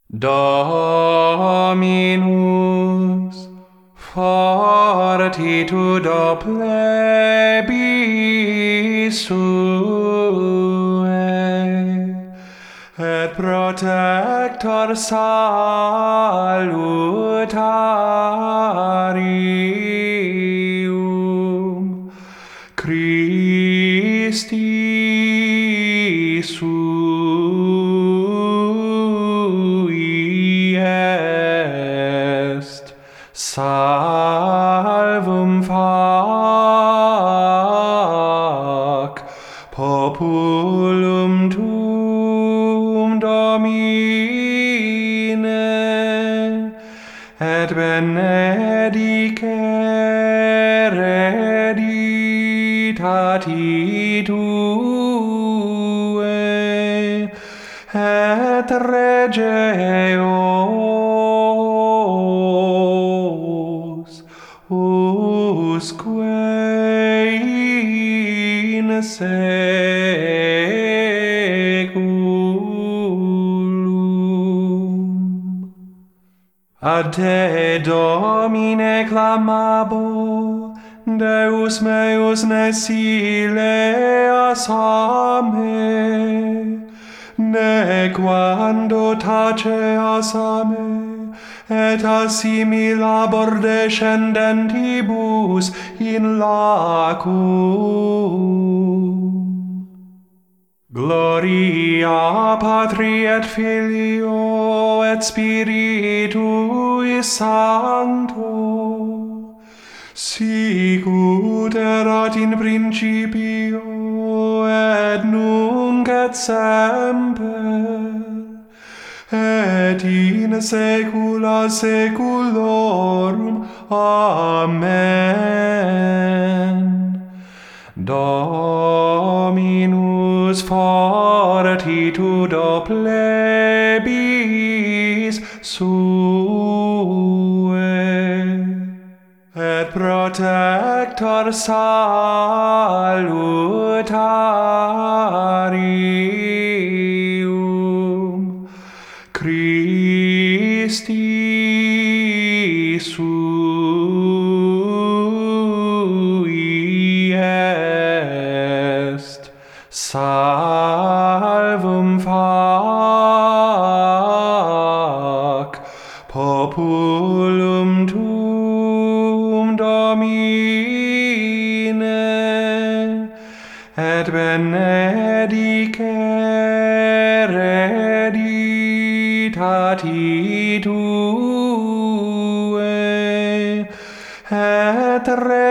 Dominus fortitudo plebis suae et protector salutarium Christi sui est. Salvum fac populum tuum, Domine, et benedicere hereditati tuae, et regeos usque in saeculum. Ad te, Domine, clamabo, Deus meus ne sileas a me, nequando taceas a me, et assimilabor descendentibus in lacum. Gloria Patri et Filio et Spiritui Sancto, sicut erat in principio et nunc et semper et in saecula saeculorum. Amen. Dominus fortitudo plebis suae et protector salutarium Christi sui est. Salvum fac populum tuum, Domine, et benedicere hereditati tuae, et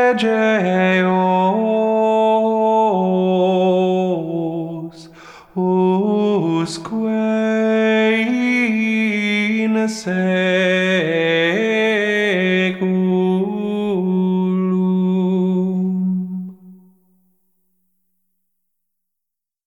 regeos usque in saeculum.